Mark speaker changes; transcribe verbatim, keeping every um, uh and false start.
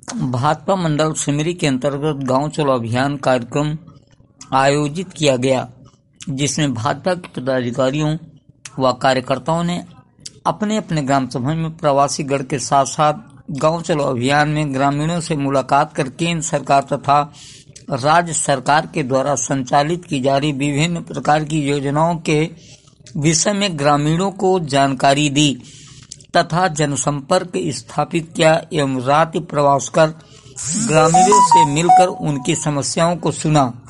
Speaker 1: भाजपा मंडल सिमरी के अंतर्गत गांव चलो अभियान कार्यक्रम आयोजित किया गया, जिसमें भाजपा के पदाधिकारियों व कार्यकर्ताओं ने अपने अपने ग्राम सभा में प्रवासी गढ़ के साथ साथ गांव चलो अभियान में ग्रामीणों से मुलाकात कर केंद्र सरकार तथा राज्य सरकार के द्वारा संचालित की जा रही विभिन्न प्रकार की योजनाओं के विषय में ग्रामीणों को जानकारी दी तथा जनसंपर्क स्थापित किया एवं रात्रि प्रवास कर ग्रामीणों से मिलकर उनकी समस्याओं को सुना।